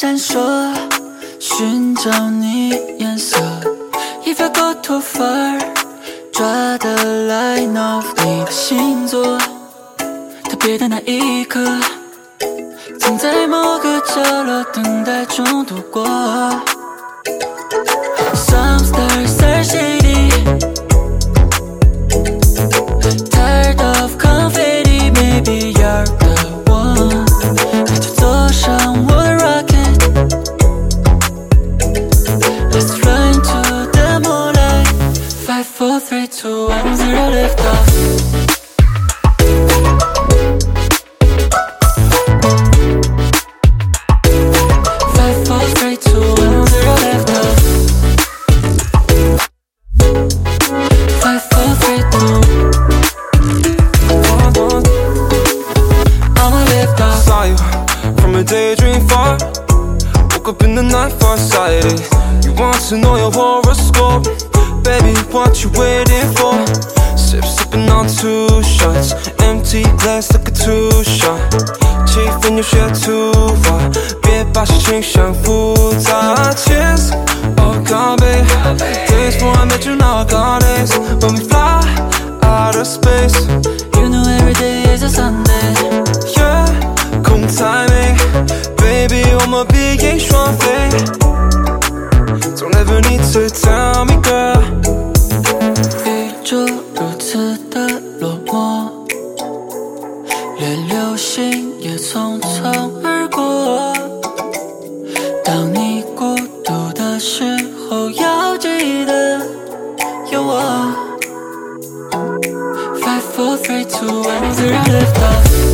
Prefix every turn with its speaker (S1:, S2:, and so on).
S1: 闪烁，寻找你颜色。一 feel go too far， 抓得来 know 你的星座，特别的那一刻，曾在某个角落等待中度过。Some stars are shady, tired of confetti, maybe you're the one。 那就坐上我的 rocket， Let's fly into the moonlight。 5, 4, 3, 2, 1, 0 lift off。 5, 4, 3, 2, 1, 0 lift off。 5, 4, 3, 2, I'ma lift off。
S2: Saw you from a daydream far. Woke up in the night farsighted. You want to know your horoscope, baby, what you waiting for? Sipping on 2 shots, empty glass like a 2 shot。 气氛有些突发，别把事情想复杂。 Cheers, oh God, babe, days before I met you, now I got this. When we fly out of space,
S1: You know every day is a Sunday。
S2: yeah, 空 timing, baby, 我们必应双飞。 Don't ever need to tell me, girl。
S1: 宇宙如此的落寞，连流星也匆匆而过。当你孤独的时候，要记得有我。5, 4, 3, 2, 1, 0 lift off。